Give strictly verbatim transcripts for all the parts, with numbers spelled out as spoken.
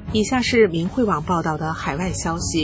以下是明慧网报道的海外消息，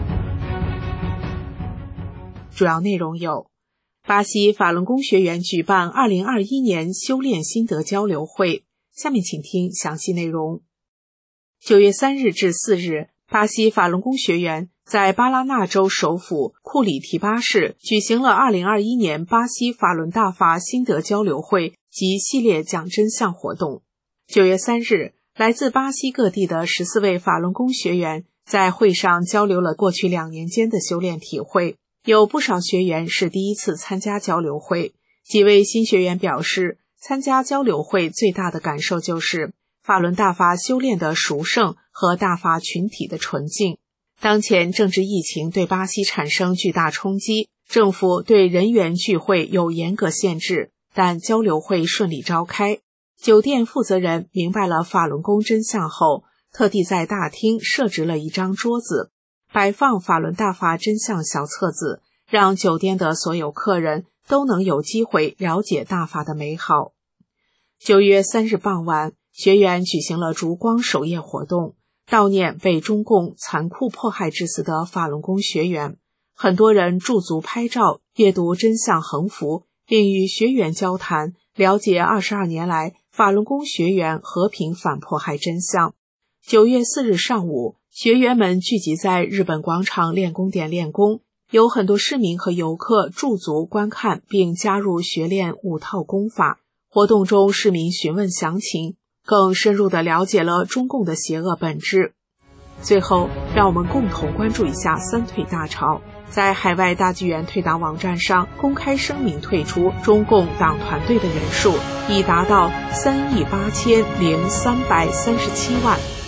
主要内容有：巴西法轮功学员举办二零二一年修炼心得交流会。下面请听详细内容。九月三日至四日，巴西法轮功学员在巴拉那州首府库里提巴市举行了二零二一年巴西法轮大法心得交流会及系列讲真相活动。九月三日，来自巴西各地的十四位法轮功学员在会上交流了过去两年间的修炼体会，有不少学员是第一次参加交流会。几位新学员表示，参加交流会最大的感受就是法轮大法修炼的殊胜和大法群体的纯净。当前政治疫情对巴西产生巨大冲击，政府对人员聚会有严格限制，但交流会顺利召开。酒店负责人明白了法轮功真相后，特地在大厅设置了一张桌子，摆放法轮大法真相小册子，让酒店的所有客人都能有机会了解大法的美好。九月三日傍晚，学员举行了烛光守夜活动，悼念被中共残酷迫害致死的法轮功学员。很多人驻足拍照，阅读真相横幅，并与学员交谈，了解二十二年来法轮功学员和平反迫害真相。九月四日上午，学员们聚集在日本广场练功点练功，有很多市民和游客驻足观看并加入学练五套功法。活动中，市民询问详情，更深入地了解了中共的邪恶本质。最后，让我们共同关注一下三退大潮。在海外大纪元退党网站上公开声明退出中共党团队的人数已达到三亿八千零三百三十七万。